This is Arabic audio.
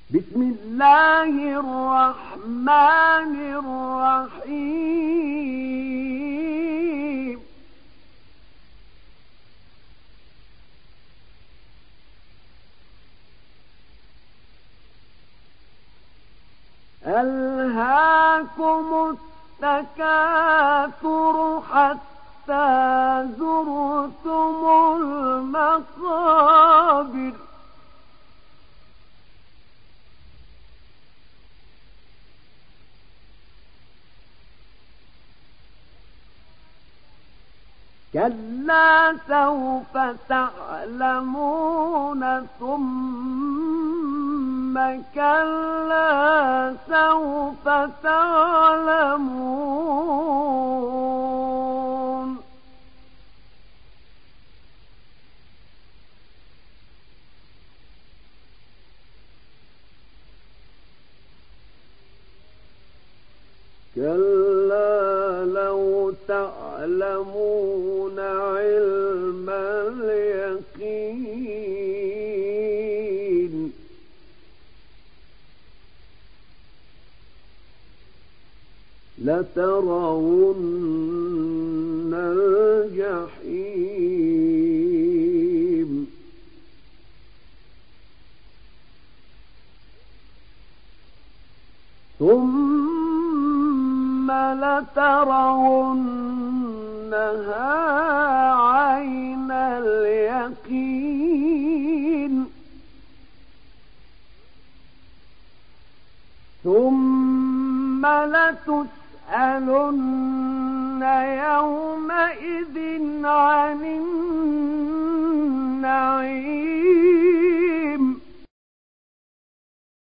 بسم الله الرحمن الرحيم ألهاكم التكاثر حتى زرتم المقابر كلا سوف تعلمون ثم كلا سوف تعلمون كلا لو تعلمون علم اليقين لترون الجحيم ثم لترونها عين اليقين ثم لتسألن يومئذ عن النعيم